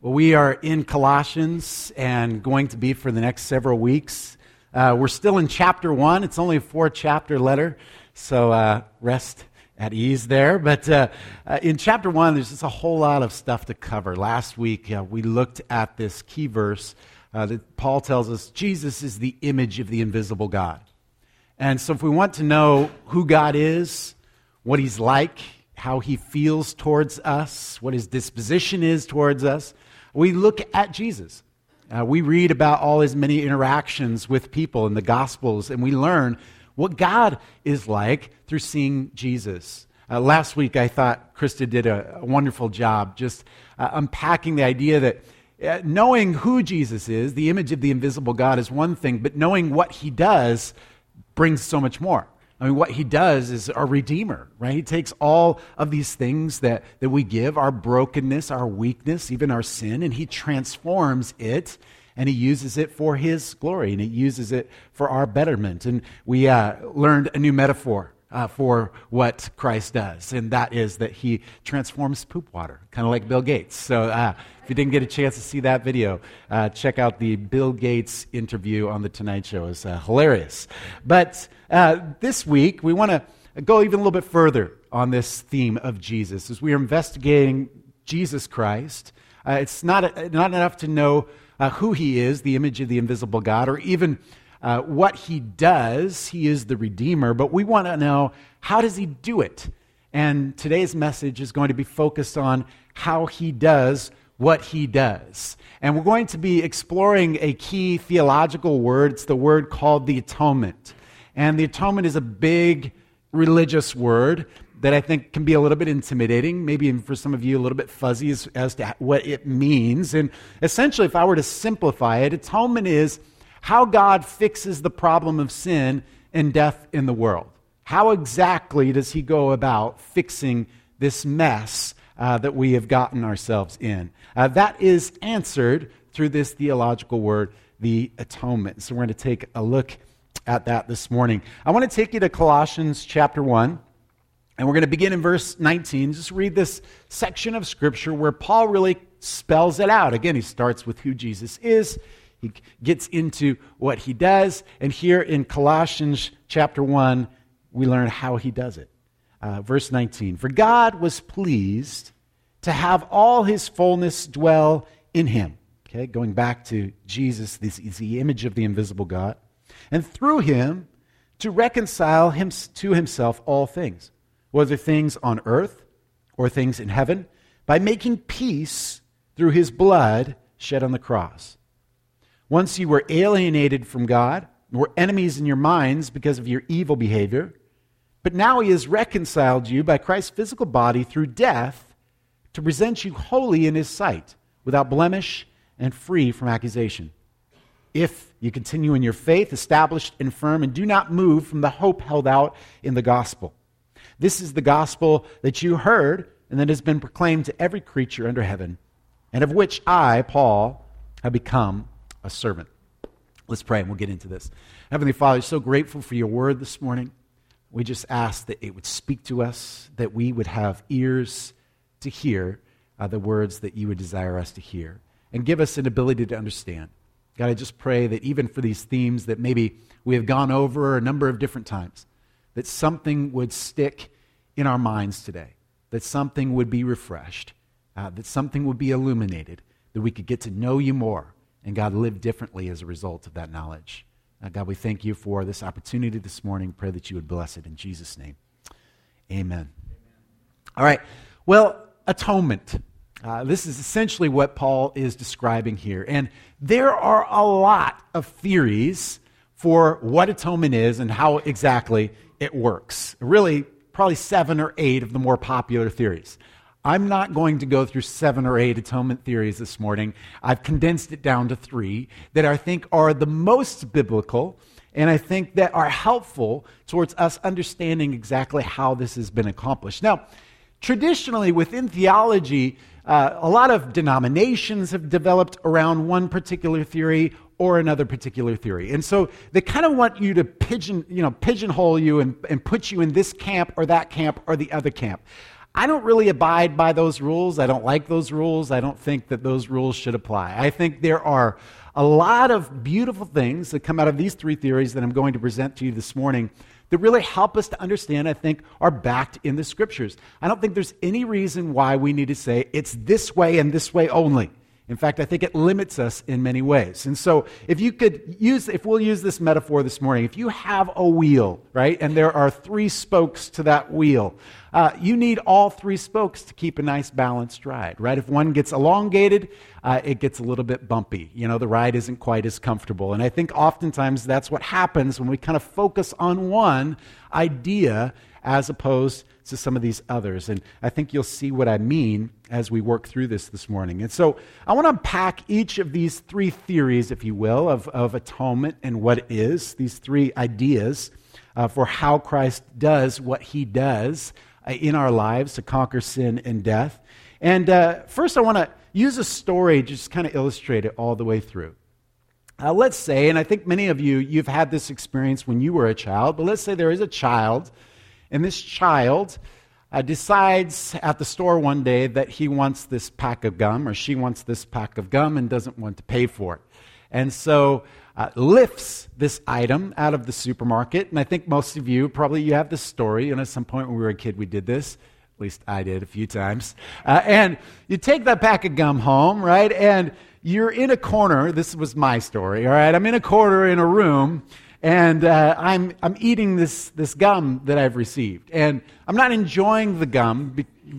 Well, we are in Colossians and going to be for the next several weeks. We're still in chapter 1. It's only a 4-chapter letter, so rest at ease there. But in chapter 1, there's just a whole lot of stuff to cover. Last week, we looked at this key verse that Paul tells us Jesus is the image of the invisible God. And so if we want to know who God is, what he's like, how he feels towards us, what his disposition is towards us, we look at Jesus. We read about all his many interactions with people in the Gospels, and we learn what God is like through seeing Jesus. Last week, I thought Krista did a wonderful job just unpacking the idea that knowing who Jesus is, the image of the invisible God, is one thing, but knowing what he does brings so much more. I mean, what he does is a redeemer, right? He takes all of these things that we give, our brokenness, our weakness, even our sin, and he transforms it, and he uses it for his glory, and he uses it for our betterment. And we learned a new metaphor for what Christ does, and that is that he transforms poop water, kind of like Bill Gates. So if you didn't get a chance to see that video, check out the Bill Gates interview on The Tonight Show. It's hilarious. But this week, we want to go even a little bit further on this theme of Jesus. As we are investigating Jesus Christ, it's not enough to know who he is, the image of the invisible God, or even what he does. He is the Redeemer, but we want to know, how does he do it? And today's message is going to be focused on how he does what he does. And we're going to be exploring a key theological word. It's the word called the atonement. And the atonement is a big religious word that I think can be a little bit intimidating, maybe even for some of you a little bit fuzzy as to what it means. And essentially, if I were to simplify it, atonement is how God fixes the problem of sin and death in the world. How exactly does he go about fixing this mess that we have gotten ourselves in? That is answered through this theological word, the atonement. So we're going to take a look at that this morning. I want to take you to Colossians chapter 1, and we're going to begin in verse 19. Just read this section of Scripture where Paul really spells it out. Again, he starts with who Jesus is. He gets into what he does. And here in Colossians chapter 1, we learn how he does it. Verse 19, "For God was pleased to have all his fullness dwell in him." Okay, going back to Jesus, this is the image of the invisible God. "And through him to reconcile him to himself all things, whether things on earth or things in heaven, by making peace through his blood shed on the cross. Once you were alienated from God, were enemies in your minds because of your evil behavior, but now he has reconciled you by Christ's physical body through death to present you holy in his sight, without blemish and free from accusation. If you continue in your faith, established and firm, and do not move from the hope held out in the gospel. This is the gospel that you heard and that has been proclaimed to every creature under heaven, and of which I, Paul, have become a servant." Let's pray and we'll get into this. Heavenly Father, so grateful for your word this morning. We just ask that it would speak to us, that we would have ears to hear the words that you would desire us to hear, and give us an ability to understand. God, I just pray that even for these themes that maybe we have gone over a number of different times, that something would stick in our minds today, that something would be refreshed, that something would be illuminated, that we could get to know you more, and God, live differently as a result of that knowledge. God, we thank you for this opportunity this morning. Pray that you would bless it in Jesus' name. Amen. All right. Well, atonement. This is essentially what Paul is describing here. And there are a lot of theories for what atonement is and how exactly it works. Really, probably 7 or 8 of the more popular theories. I'm not going to go through 7 or 8 atonement theories this morning. I've condensed it down to 3 that I think are the most biblical, and I think that are helpful towards us understanding exactly how this has been accomplished. Now, traditionally within theology, a lot of denominations have developed around one particular theory or another particular theory. And so they kind of want you to pigeonhole you and put you in this camp or that camp or the other camp. I don't really abide by those rules. I don't like those rules. I don't think that those rules should apply. I think there are a lot of beautiful things that come out of these three theories that I'm going to present to you this morning that really help us to understand, I think, are backed in the Scriptures. I don't think there's any reason why we need to say it's this way and this way only. In fact, I think it limits us in many ways. And so if we'll use this metaphor this morning, if you have a wheel, right, and there are three spokes to that wheel, you need all three spokes to keep a nice balanced ride, right? If one gets elongated, it gets a little bit bumpy. The ride isn't quite as comfortable. And I think oftentimes that's what happens when we kind of focus on one idea as opposed to some of these others. And I think you'll see what I mean as we work through this morning. And so I want to unpack each of these three theories, if you will, of atonement and what it is, these three ideas for how Christ does what he does in our lives to conquer sin and death. And first I want to use a story to just kind of illustrate it all the way through. Let's say, and I think many of you've had this experience when you were a child, but let's say there is a child, and this child decides at the store one day that he wants this pack of gum, or she wants this pack of gum and doesn't want to pay for it. And so lifts this item out of the supermarket. And I think most of you, probably you have this story. At some point when we were a kid, we did this. At least I did a few times. And you take that pack of gum home, right? And you're in a corner. This was my story, all right? I'm in a corner in a room. And I'm eating this gum that I've received. And I'm not enjoying the gum.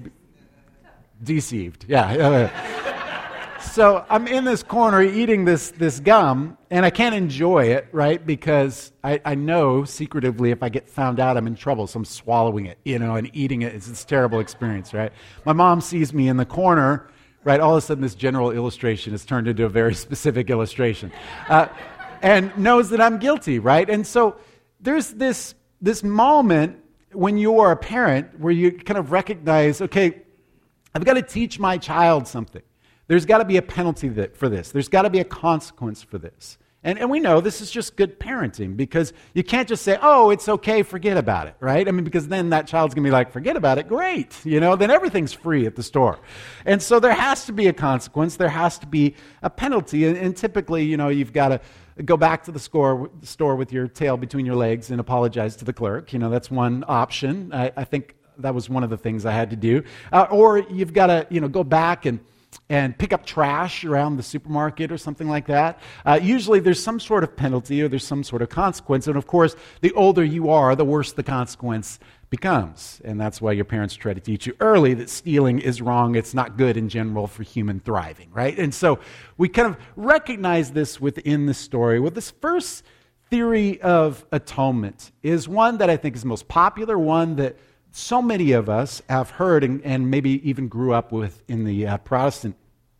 Deceived, yeah. So I'm in this corner eating this gum, and I can't enjoy it, right? Because I know secretively if I get found out, I'm in trouble. So I'm swallowing it, and eating it. It's this terrible experience, right? My mom sees me in the corner, right? All of a sudden this general illustration has turned into a very specific illustration. And knows that I'm guilty, right? And so there's this moment when you are a parent where you kind of recognize, okay, I've got to teach my child something. There's got to be a penalty for this. There's got to be a consequence for this. And we know this is just good parenting because you can't just say, oh, it's okay, forget about it, right? Because then that child's going to be like, forget about it, great. Then everything's free at the store. And so there has to be a consequence. There has to be a penalty. And typically, you've got to go back to the store with your tail between your legs and apologize to the clerk. That's one option. I think that was one of the things I had to do. Or you've got to, go back and pick up trash around the supermarket or something like that. Usually there's some sort of penalty or there's some sort of consequence. And of course, the older you are, the worse the consequence becomes. And that's why your parents try to teach you early that stealing is wrong. It's not good in general for human thriving, right? And so we kind of recognize this within the story. Well, this first theory of atonement is one that I think is the most popular, one that so many of us have heard and maybe even grew up with in the Protestant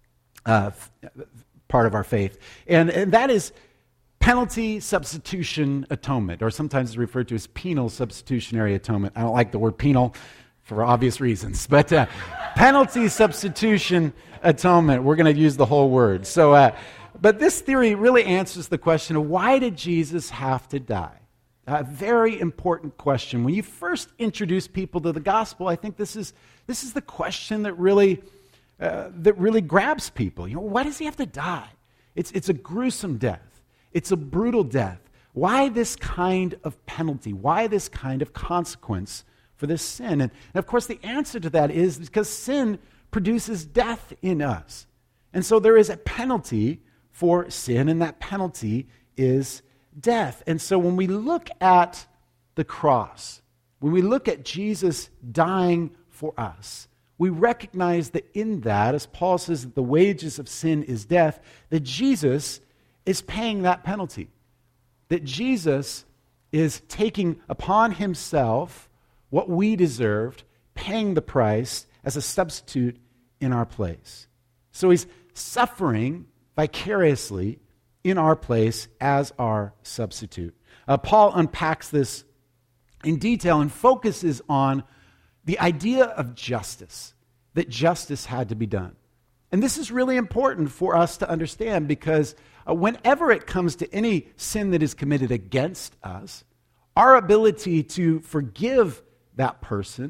part of our faith. And that is penalty substitution atonement, or sometimes it's referred to as penal substitutionary atonement. I don't like the word penal for obvious reasons, but penalty substitution atonement, we're going to use the whole word. So, but this theory really answers the question of why did Jesus have to die? A very important question. When you first introduce people to the gospel, I think this is the question that really grabs people. Why does he have to die? It's a gruesome death. It's a brutal death. Why this kind of penalty? Why this kind of consequence for this sin? And of course, the answer to that is because sin produces death in us. And so there is a penalty for sin, and that penalty is death. And so when we look at the cross, when we look at Jesus dying for us, we recognize that in that, as Paul says, that the wages of sin is death, that Jesus is paying that penalty. That Jesus is taking upon himself what we deserved, paying the price as a substitute in our place. So he's suffering vicariously in our place as our substitute. Paul unpacks this in detail and focuses on the idea of justice, that justice had to be done. And this is really important for us to understand because whenever it comes to any sin that is committed against us, our ability to forgive that person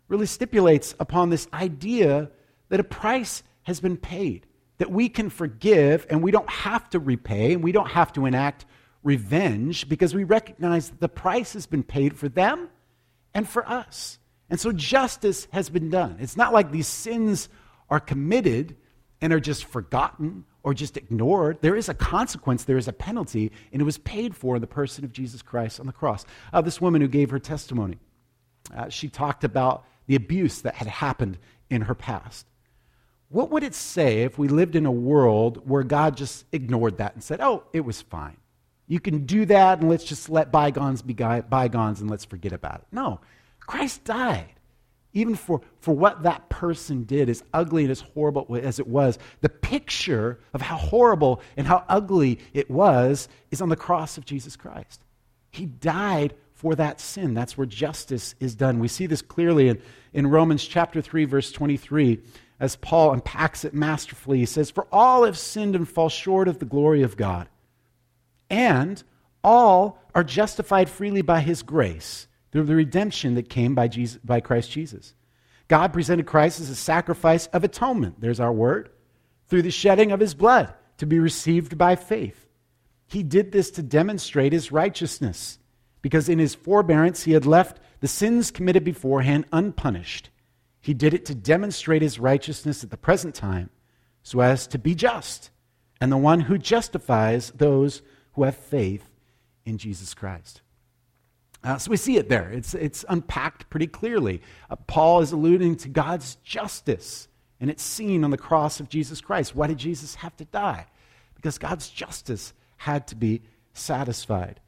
really stipulates upon this idea that a price has been paid, that we can forgive and we don't have to repay and we don't have to enact revenge because we recognize that the price has been paid for them and for us. And so justice has been done. It's not like these sins are committed and are just forgotten or just ignored. There is a consequence, there is a penalty, and it was paid for in the person of Jesus Christ on the cross. This woman who gave her testimony, she talked about the abuse that had happened in her past. What would it say if we lived in a world where God just ignored that and said, oh, it was fine. You can do that and let's just let bygones be bygones and let's forget about it. No, Christ died. Even for what that person did, as ugly and as horrible as it was, the picture of how horrible and how ugly it was is on the cross of Jesus Christ. He died for that sin. That's where justice is done. We see this clearly in Romans chapter 3, verse 23, as Paul unpacks it masterfully. He says, "For all have sinned and fall short of the glory of God, and all are justified freely by his grace, through the redemption that came by Christ Jesus. God presented Christ as a sacrifice of atonement," there's our word, "through the shedding of his blood to be received by faith. He did this to demonstrate his righteousness, because in his forbearance he had left the sins committed beforehand unpunished. He did it to demonstrate his righteousness at the present time, so as to be just, and the one who justifies those who have faith in Jesus Christ." So we see it there. It's unpacked pretty clearly. Paul is alluding to God's justice, and it's seen on the cross of Jesus Christ. Why did Jesus have to die? Because God's justice had to be satisfied.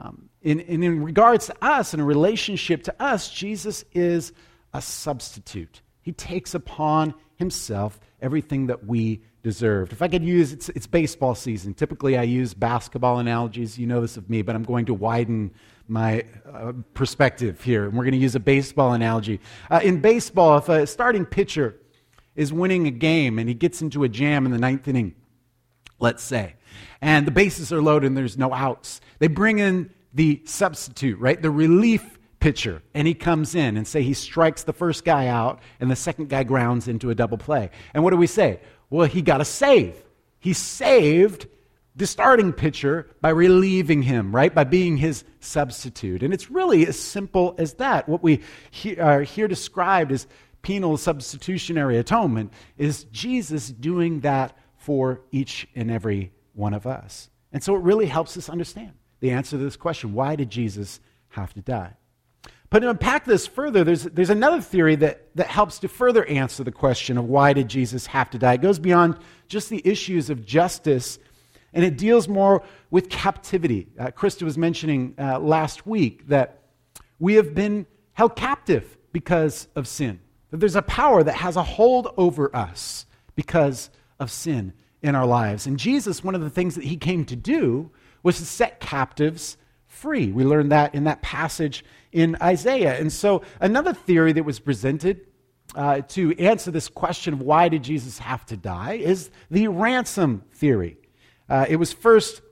In regards to us, in a relationship to us, Jesus is a substitute. He takes upon himself everything that we deserved. If I could use, it's baseball season. Typically I use basketball analogies. You know this of me, but I'm going to widen my perspective here. And we're going to use a baseball analogy. In baseball, if a starting pitcher is winning a game and he gets into a jam in the ninth inning, let's say, and the bases are loaded and there's no outs, they bring in the substitute, right? The relief pitcher, and he comes in and say he strikes the first guy out and the second guy grounds into a double play. And what do we say? Well, he got a save. He saved the starting pitcher by relieving him, right? By being his substitute. And it's really as simple as that. What we are here described as penal substitutionary atonement is Jesus doing that for each and every one of us. And so it really helps us understand the answer to this question: why did Jesus have to die? But to unpack this further, there's another theory that helps to further answer the question of why did Jesus have to die. It goes beyond just the issues of justice, and it deals more with captivity. Krista was mentioning last week that we have been held captive because of sin. That there's a power that has a hold over us because of sin in our lives. And Jesus, one of the things that he came to do was to set captives free. We learned that in that passage in Isaiah. And so another theory that was presented to answer this question of why did Jesus have to die is the ransom theory. It was first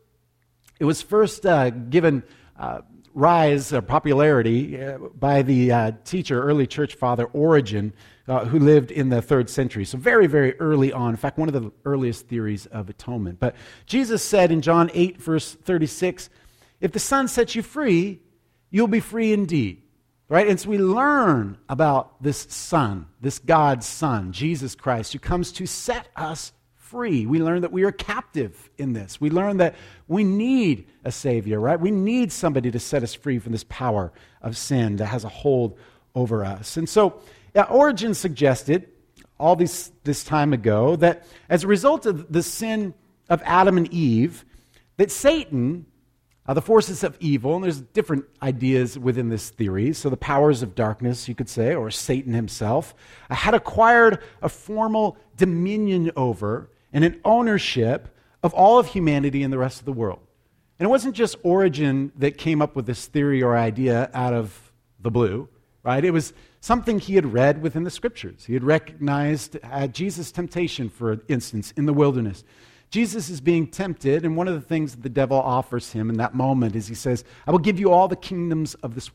given rise or popularity by the teacher, early church father Origen, who lived in the 3rd century. So very, very early on. In fact, one of the earliest theories of atonement. But Jesus said in John 8, verse 36, "If the Son sets you free, you'll be free indeed." Right? And so we learn about this Son, this God's Son, Jesus Christ, who comes to set us free. We learn that we are captive in this. We learn that we need a Savior, right? We need somebody to set us free from this power of sin that has a hold over us. And so Origen suggested all this time ago that as a result of the sin of Adam and Eve, that Satan, the forces of evil, and there's different ideas within this theory, so the powers of darkness, you could say, or Satan himself, had acquired a formal dominion over and an ownership of all of humanity and the rest of the world. And it wasn't just Origen that came up with this theory or idea out of the blue, right? It was something he had read within the Scriptures. He had recognized Jesus' temptation, for instance, in the wilderness. Jesus is being tempted, and one of the things that the devil offers him in that moment is he says, "I will give you all the kingdoms of this world."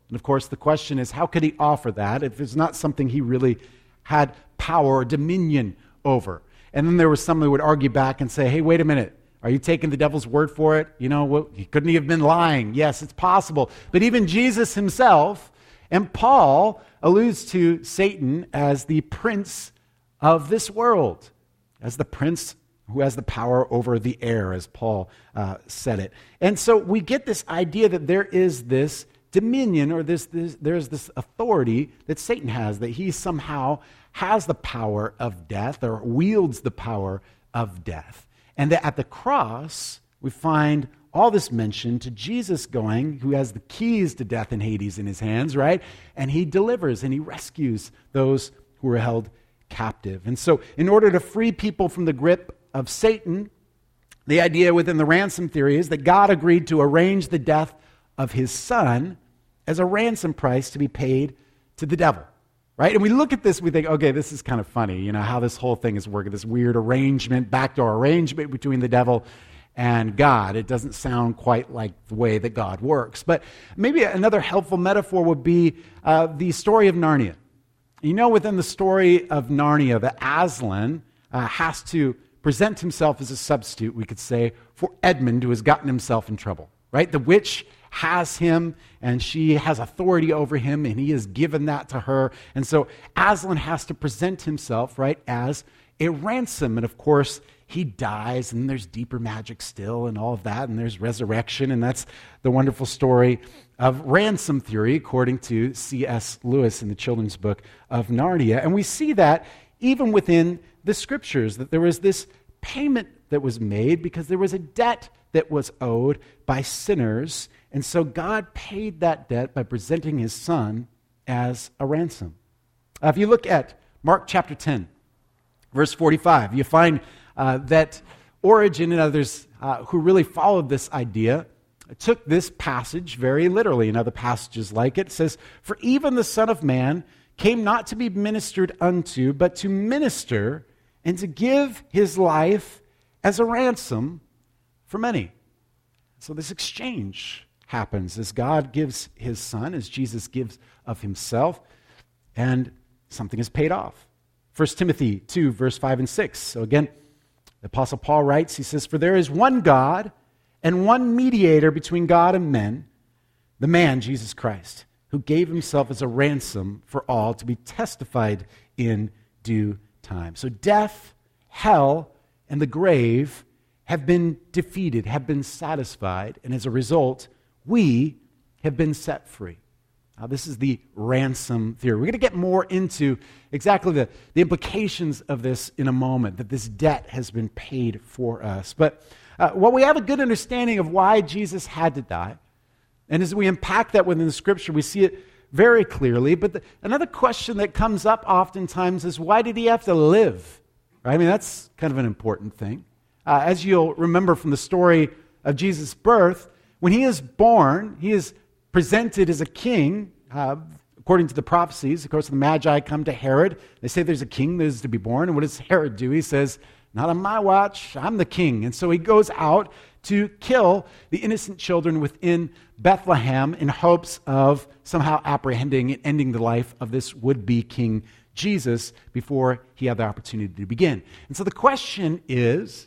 And of course, the question is, how could he offer that if it's not something he really had power or dominion over? And then there was someone who would argue back and say, hey, wait a minute. Are you taking the devil's word for it? Couldn't he have been lying? Yes, it's possible. But even Jesus himself, and Paul alludes to Satan as the prince of this world, as the prince who has the power over the air, as Paul said it. And so we get this idea that there is this dominion, or there's this authority that Satan has, that he somehow has the power of death, or wields the power of death. And that at the cross, we find all this mention to Jesus going, who has the keys to death and Hades in his hands, right? And he delivers and he rescues those who are held captive. And so in order to free people from the grip of Satan, the idea within the ransom theory is that God agreed to arrange the death of his son as a ransom price to be paid to the devil. Right? And we look at this, we think, okay, this is kind of funny, how this whole thing is working, this weird arrangement, backdoor arrangement between the devil and God. It doesn't sound quite like the way that God works. But maybe another helpful metaphor would be the story of Narnia. Within the story of Narnia, that Aslan has to present himself as a substitute, we could say, for Edmund, who has gotten himself in trouble. Right? The witch has him, and she has authority over him, and he has given that to her. And so Aslan has to present himself, right, as a ransom. And of course, he dies, and there's deeper magic still, and all of that, and there's resurrection, and that's the wonderful story of ransom theory, according to C.S. Lewis in the children's book of Narnia. And we see that even within the scriptures, that there was this payment that was made because there was a debt that was owed by sinners. And so God paid that debt by presenting his son as a ransom. If you look at Mark chapter 10, verse 45, you find that Origen and others who really followed this idea took this passage very literally. In other passages like it says, "For even the Son of Man came not to be ministered unto, but to minister and to give his life as a ransom for many." So this exchange happens as God gives his son, as Jesus gives of himself, and something is paid off. 1 Timothy 2, verse 5 and 6. So again, the Apostle Paul writes, he says, "For there is one God and one mediator between God and men, the man, Jesus Christ, who gave himself as a ransom for all, to be testified in due time." So death, hell, and the grave have been defeated, have been satisfied, and as a result, we have been set free. This is the ransom theory. We're going to get more into exactly the implications of this in a moment, that this debt has been paid for us. But while we have a good understanding of why Jesus had to die, and as we unpack that within the Scripture, we see it very clearly. But another question that comes up oftentimes is, why did he have to live? Right? I mean, that's kind of an important thing. As you'll remember from the story of Jesus' birth, when he is born, he is presented as a king, according to the prophecies. Of course, the Magi come to Herod. They say there's a king that is to be born. And what does Herod do? He says, "Not on my watch, I'm the king." And so he goes out to kill the innocent children within Bethlehem in hopes of somehow apprehending and ending the life of this would-be King Jesus before he had the opportunity to begin. And so the question is,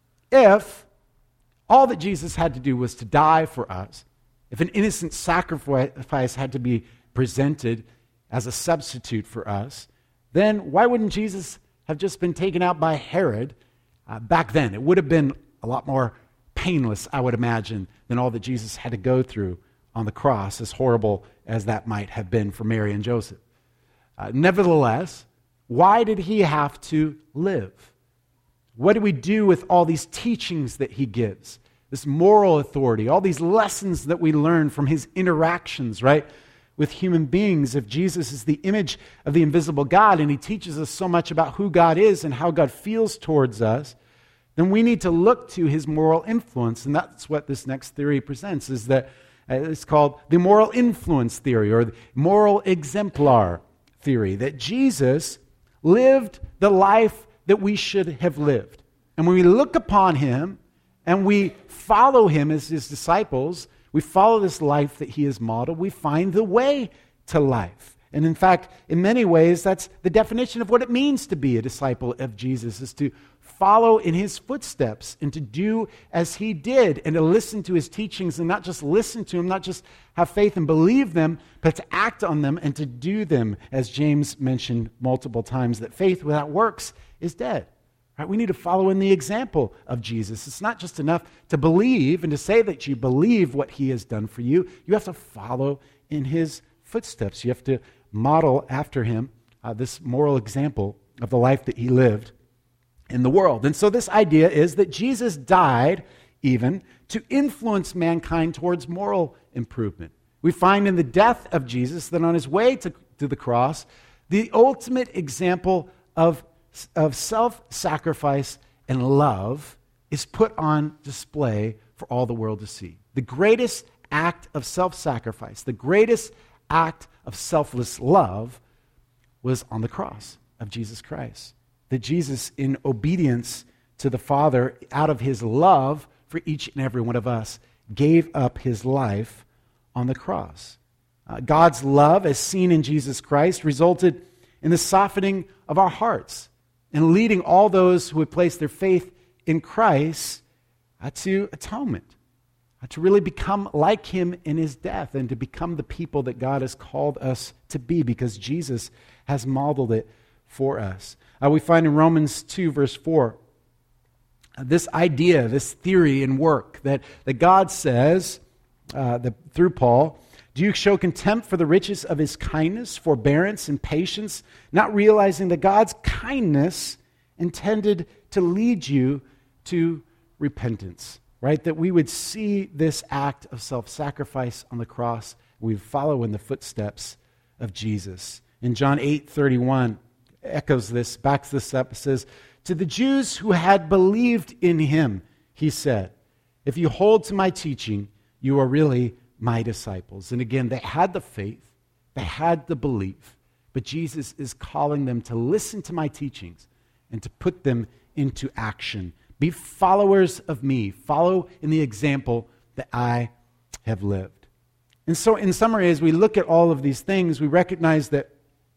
if all that Jesus had to do was to die for us, if an innocent sacrifice had to be presented as a substitute for us, then why wouldn't Jesus have just been taken out by Herod back then? It would have been a lot more painless, I would imagine, than all that Jesus had to go through on the cross, as horrible as that might have been for Mary and Joseph. Nevertheless, why did he have to live? What do we do with all these teachings that he gives? This moral authority, all these lessons that we learn from his interactions, right, with human beings. If Jesus is the image of the invisible God and he teaches us so much about who God is and how God feels towards us, then we need to look to his moral influence. And that's what this next theory presents, is that it's called the moral influence theory, or the moral exemplar theory, that Jesus lived the life that we should have lived. And when we look upon him and we follow him as his disciples, we follow this life that he has modeled, we find the way to life. And in fact, in many ways, that's the definition of what it means to be a disciple of Jesus, is to follow in his footsteps and to do as he did and to listen to his teachings and not just listen to him, not just have faith and believe them, but to act on them and to do them, as James mentioned multiple times, that faith without works is dead. Right? We need to follow in the example of Jesus. It's not just enough to believe and to say that you believe what he has done for you. You have to follow in his footsteps. You have to model after him this moral example of the life that he lived in the world. And so this idea is that Jesus died even to influence mankind towards moral improvement. We find in the death of Jesus that on his way to the cross, the ultimate example of self-sacrifice and love is put on display for all the world to see. The greatest act of self-sacrifice, the greatest act of selfless love was on the cross of Jesus Christ. That Jesus, in obedience to the Father, out of his love for each and every one of us, gave up his life on the cross. God's love, as seen in Jesus Christ, resulted in the softening of our hearts and leading all those who would place their faith in Christ to atonement, to really become like him in his death and to become the people that God has called us to be because Jesus has modeled it for us. We find in Romans 2, verse 4, this idea, this theory and work that God says through Paul, do you show contempt for the riches of his kindness, forbearance, and patience, not realizing that God's kindness intended to lead you to repentance, right? That we would see this act of self-sacrifice on the cross. We follow in the footsteps of Jesus. In John 8:31, echoes this, backs this up. It says, to the Jews who had believed in him, he said, if you hold to my teaching, you are really my disciples. And again, they had the faith, they had the belief, but Jesus is calling them to listen to my teachings and to put them into action. Be followers of me. Follow in the example that I have lived. And so in summary, as we look at all of these things, we recognize that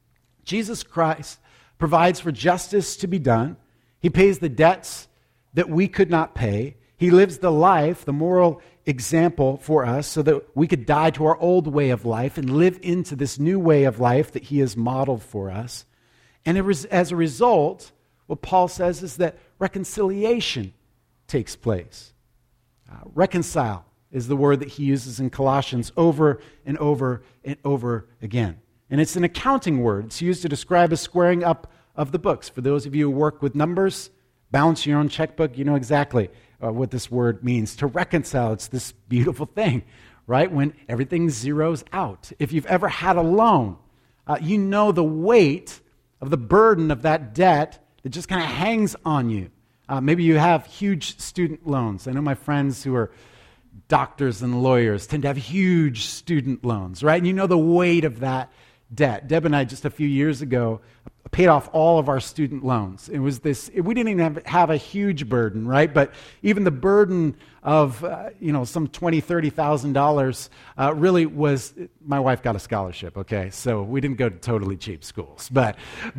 Jesus Christ provides for justice to be done. He pays the debts that we could not pay. He lives the life, the moral example for us so that we could die to our old way of life and live into this new way of life that he has modeled for us. And as a result, what Paul says is that reconciliation takes place. Reconcile is the word that he uses in Colossians over and over and over again. And it's an accounting word. It's used to describe a squaring up of the books. For those of you who work with numbers, balance your own checkbook, you know exactly what this word means. To reconcile, it's this beautiful thing, right? When everything zeroes out. If you've ever had a loan, you know the weight of the burden of that debt that just kind of hangs on you. Maybe you have huge student loans. I know my friends who are doctors and lawyers tend to have huge student loans, right? And you know the weight of that debt. Deb and I, just a few years ago, paid off all of our student loans. It was this, we didn't even have a huge burden, right? But even the burden of, some $20,000, $30,000 really was, my wife got a scholarship, okay? So we didn't go to totally cheap schools. But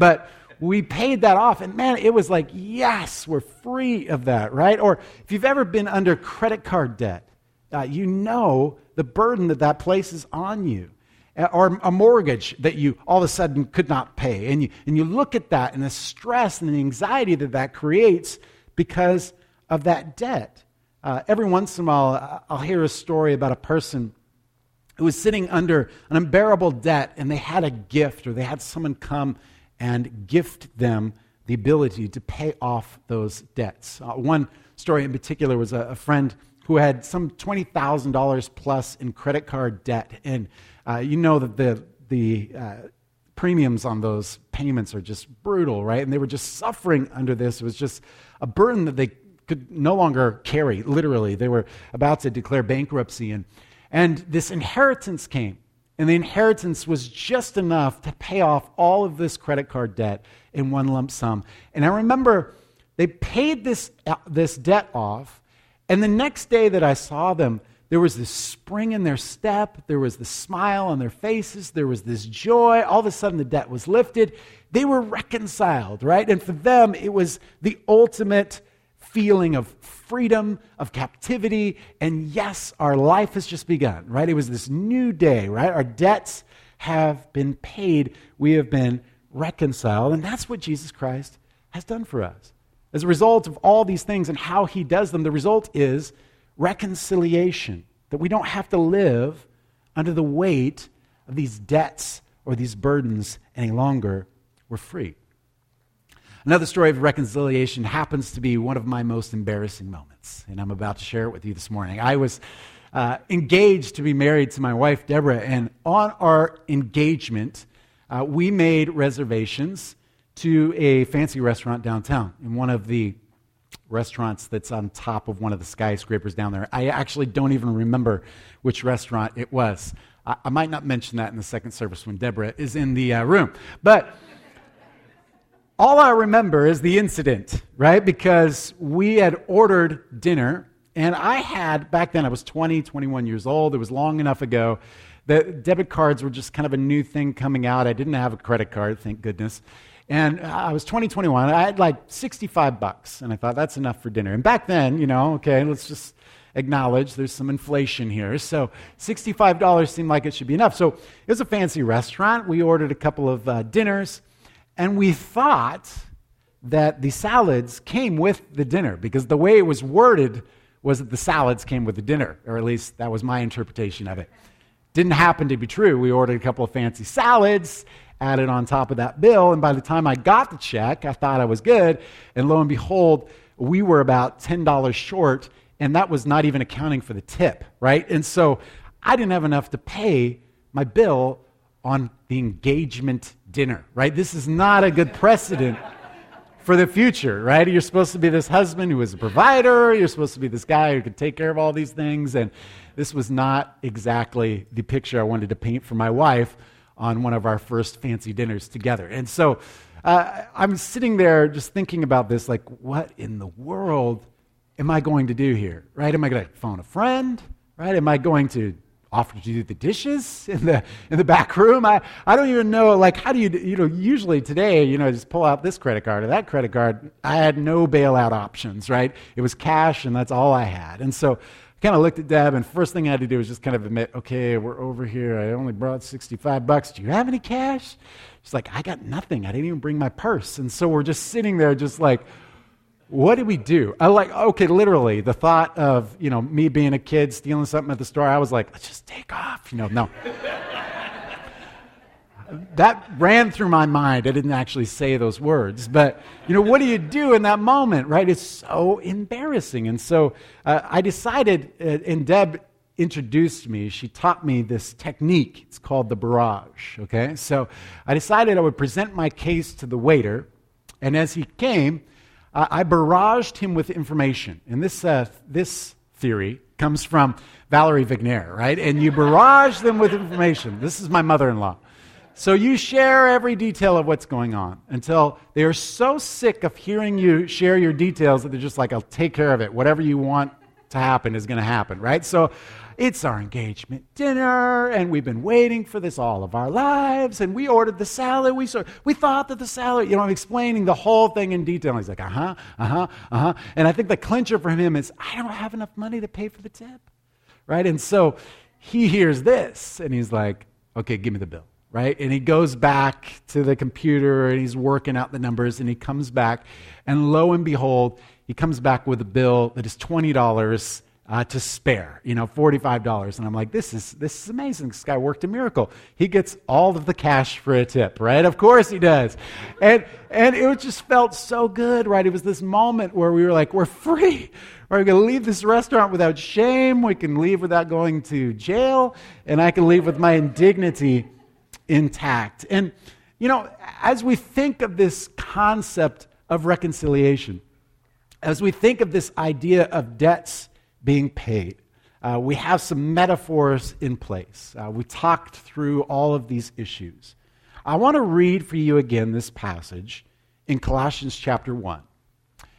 we paid that off, and man, it was like, yes, we're free of that, right? Or if you've ever been under credit card debt, you know the burden that places on you. Or a mortgage that you all of a sudden could not pay. And you look at that and the stress and the anxiety that creates because of that debt. Every once in a while, I'll hear a story about a person who was sitting under an unbearable debt and they had a gift or they had someone come and gift them the ability to pay off those debts. One story in particular was a friend who had some $20,000 plus in credit card debt. And you know that the premiums on those payments are just brutal, right? And they were just suffering under this. It was just a burden that they could no longer carry, literally. They were about to declare bankruptcy. And this inheritance came. And the inheritance was just enough to pay off all of this credit card debt in one lump sum. And I remember they paid this debt off. And the next day that I saw them, There was this spring in their step. There was this smile on their faces. There was this joy. All of a sudden, the debt was lifted. They were reconciled, right? And for them, it was the ultimate feeling of freedom, of captivity, and yes, our life has just begun, right? It was this new day, right? Our debts have been paid. We have been reconciled, and that's what Jesus Christ has done for us. As a result of all these things and how he does them, the result is reconciliation, that we don't have to live under the weight of these debts or these burdens any longer. We're free. Another story of reconciliation happens to be one of my most embarrassing moments, and I'm about to share it with you this morning. I was engaged to be married to my wife, Deborah, and on our engagement, we made reservations to a fancy restaurant downtown, in one of the restaurants that's on top of one of the skyscrapers down there. I actually don't even remember which restaurant it was. I might not mention that in the second service when Deborah is in the room. But all I remember is the incident, right? Because we had ordered dinner, and I had, back then I was 20, 21 years old. It was long enough ago that debit cards were just kind of a new thing coming out. I didn't have a credit card, thank goodness. And I was 20, 21. I had like $65, and I thought that's enough for dinner. And back then, okay, let's just acknowledge there's some inflation here. So $65 seemed like it should be enough. So it was a fancy restaurant. We ordered a couple of dinners, and we thought that the salads came with the dinner because the way it was worded was that the salads came with the dinner, or at least that was my interpretation of it. Didn't happen to be true. We ordered a couple of fancy salads, added on top of that bill, and by the time I got the check, I thought I was good, and lo and behold, we were about $10 short, and that was not even accounting for the tip, right? And so I didn't have enough to pay my bill on the engagement dinner, right? This is not a good precedent for the future, right? You're supposed to be this husband who is a provider. You're supposed to be this guy who could take care of all these things, and this was not exactly the picture I wanted to paint for my wife on one of our first fancy dinners together. And so I'm sitting there just thinking about this, like, what in the world am I going to do here, right? Am I going to phone a friend, right? Am I going to offer to do the dishes in the back room? I don't even know, like, how do you usually today, just pull out this credit card or that credit card. I had no bailout options, right? It was cash, and that's all I had. And so kind of looked at Deb, and first thing I had to do was just kind of admit, okay, we're over here. I only brought $65. Do you have any cash? She's like, I got nothing. I didn't even bring my purse. And so we're just sitting there just like, what do we do? Okay, literally, the thought of, me being a kid stealing something at the store, I was like, let's just take off. No. That ran through my mind. I didn't actually say those words. But, what do you do in that moment, right? It's so embarrassing. And so I decided, and Deb introduced me. She taught me this technique. It's called the barrage, okay? So I decided I would present my case to the waiter. And as he came, I barraged him with information. And this theory comes from Valerie Vigner, right? And you barrage them with information. This is my mother-in-law. So you share every detail of what's going on until they are so sick of hearing you share your details that they're just like, I'll take care of it. Whatever you want to happen is going to happen, right? So it's our engagement dinner, and we've been waiting for this all of our lives, and we ordered the salad. We thought that the salad, I'm explaining the whole thing in detail. And he's like, And I think the clincher for him is, I don't have enough money to pay for the tip, right? And so he hears this, and he's like, okay, give me the bill. Right? And he goes back to the computer and he's working out the numbers, and he comes back, and lo and behold, he comes back with a bill that is $20 to spare, $45. And I'm like, this is amazing. This guy worked a miracle. He gets all of the cash for a tip, right? Of course he does. And it just felt so good, right? It was this moment where we were like, we're free. We're going to leave this restaurant without shame. We can leave without going to jail, and I can leave with my indignity intact. And, as we think of this concept of reconciliation, as we think of this idea of debts being paid, we have some metaphors in place. We talked through all of these issues. I want to read for you again this passage in Colossians chapter 1.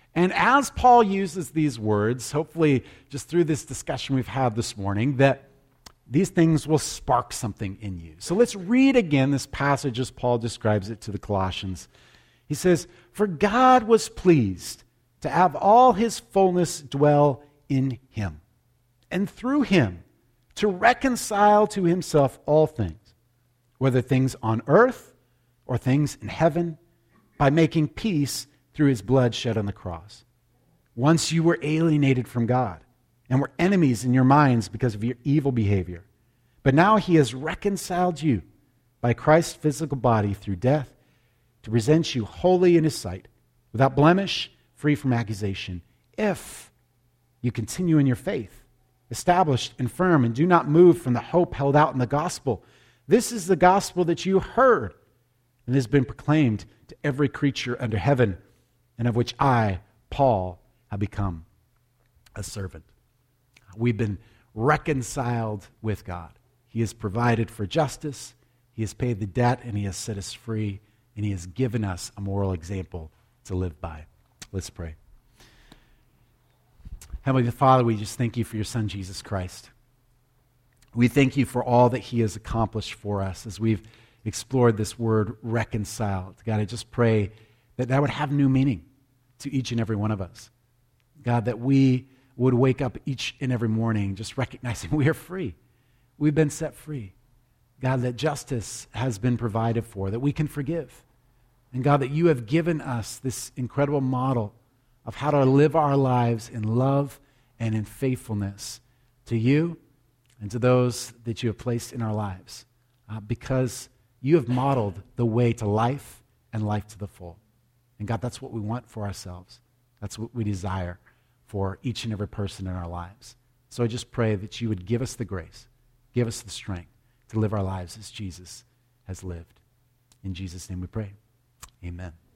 And as Paul uses these words, hopefully just through this discussion we've had this morning, that these things will spark something in you. So let's read again this passage as Paul describes it to the Colossians. He says, "For God was pleased to have all his fullness dwell in him, and through him to reconcile to himself all things, whether things on earth or things in heaven, by making peace through his blood shed on the cross. Once you were alienated from God and were enemies in your minds because of your evil behavior. But now he has reconciled you by Christ's physical body through death to present you holy in his sight, without blemish, free from accusation, if you continue in your faith, established and firm, and do not move from the hope held out in the gospel. This is the gospel that you heard and has been proclaimed to every creature under heaven, and of which I, Paul, have become a servant." We've been reconciled with God. He has provided for justice, he has paid the debt, and he has set us free, and he has given us a moral example to live by. Let's pray. Heavenly Father, we just thank you for your Son, Jesus Christ. We thank you for all that he has accomplished for us as we've explored this word reconciled. God, I just pray that that would have new meaning to each and every one of us. God, that we would wake up each and every morning just recognizing we are free. We've been set free. God, that justice has been provided for, that we can forgive. And God, that you have given us this incredible model of how to live our lives in love and in faithfulness to you and to those that you have placed in our lives, because you have modeled the way to life and life to the full. And God, that's what we want for ourselves. That's what we desire for each and every person in our lives. So I just pray that you would give us the grace, give us the strength to live our lives as Jesus has lived. In Jesus' name we pray. Amen.